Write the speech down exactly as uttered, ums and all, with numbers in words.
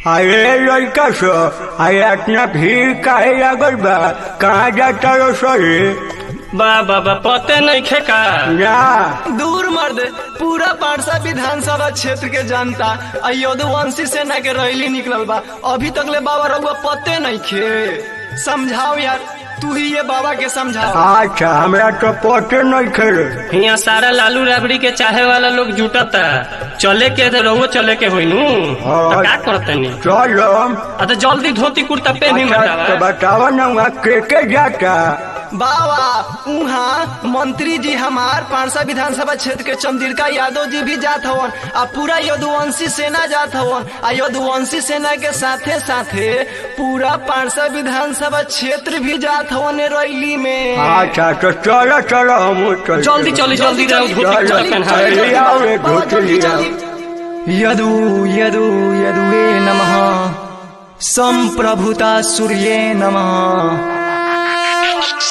अरे लड़का सो अरे इतना भीड़ काहे लागल बा? कहाँ जाता रो सरे? बा बाबा पते नहीं खेका ना दूर मर्द पूरा पारसा विधानसभा क्षेत्र के जनता अयोध्यावंशी सेना के रैली निकलल बा। अभी तक ले बाबा रउआ पते नहीं खे। समझाओ यार, तू ही ये बाबा के समझाओ। अच्छा हमरा तो पते नहीं खे। यहाँ सारा लालू राबड़ी के चाहे वाला लोग जुटता। चले के तो रहुआ चले के होई नु तो का करते नहीं? चलो तो जल्दी धोती कुर्ता पहनी तो बतावा ना वहाँ के के जाता? बाबा उहाँ मंत्री जी हमार पारसा विधानसभा क्षेत्र के चंद्रिका यादव जी भी जात हवन आ पूरा यदुवंशी सेना जात हवन आ यदुवंशी सेना के साथे साथे पूरा पारसा विधानसभा क्षेत्र भी जात हवन रैली में। अच्छा तो चलो चलो हम जल्दी चली जल्दी यदु यदु यदुवे नमः संप्रभुता सूर्ये नमः।